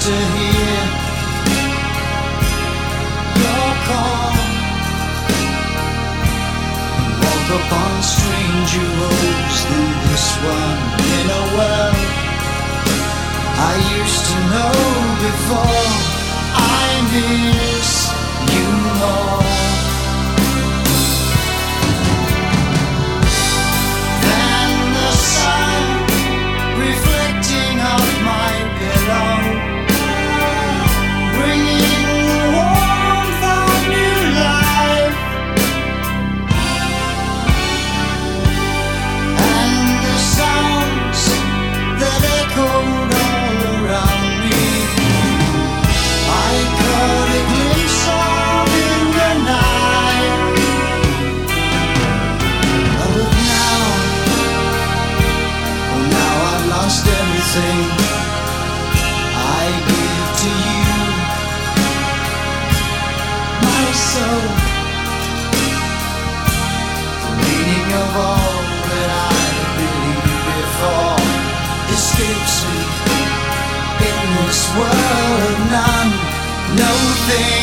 to hear your call and walk upon strange roads through this one in a world I used to know before. I miss you more than the sun reflecting off my pillow, bringing the warmth of new life, and the sounds that echoed all around me. I caught a glimpse of in the night, but now, oh now I've lost everything I give to you, my soul. The meaning of all that I believed before escapes me in this world of none. No thing